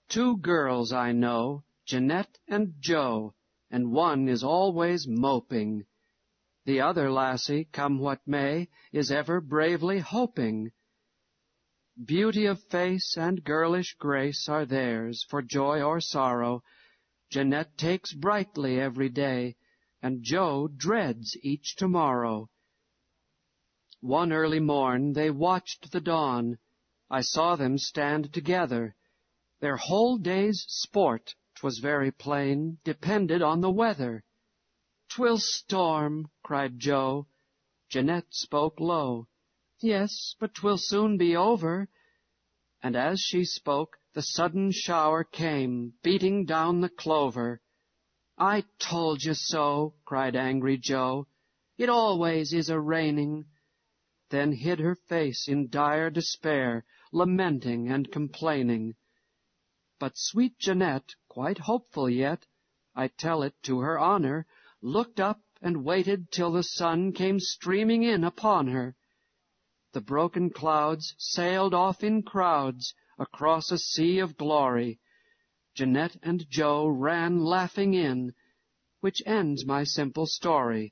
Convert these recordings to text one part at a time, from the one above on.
Two girls I know, Jeanette and Jo, and one is always moping. The other lassie, come what may, is ever bravely hoping. Beauty of face and girlish grace are theirs, for joy or sorrow. Jeanette takes brightly every day, and Jo dreads each tomorrow. One early morn they watched the dawn. I saw them stand together. Their whole day's sport, 'twas very plain, depended on the weather. "'Twill storm," cried Jo. Jeanette spoke low. "Yes, but 'twill soon be over." And as she spoke, the sudden shower came, beating down the clover. "I told you so," cried angry Jo. "It always is a-raining." Then hid her face in dire despair, lamenting and complaining. But sweet Jeanette, quite hopeful yet, I tell it to her honor, looked up and waited till the sun came streaming in upon her. The broken clouds sailed off in crowds across a sea of glory. Jeanette and Jo ran laughing in, which ends my simple story.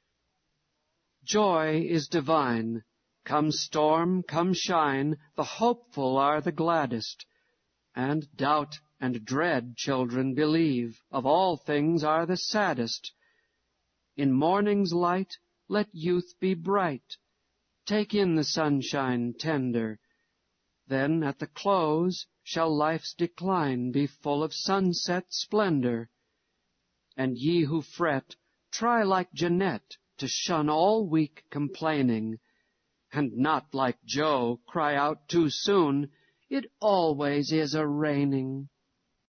Joy is divine. Come storm, come shine, the hopeful are the gladdest. And doubt and dread, children, believe, of all things are the saddest. In morning's light let youth be bright. Take in the sunshine tender. Then at the close shall life's decline be full of sunset splendor. And ye who fret, try like Jeanette to shun all weak complaining, and not like Jo cry out too soon, "It always is a-raining."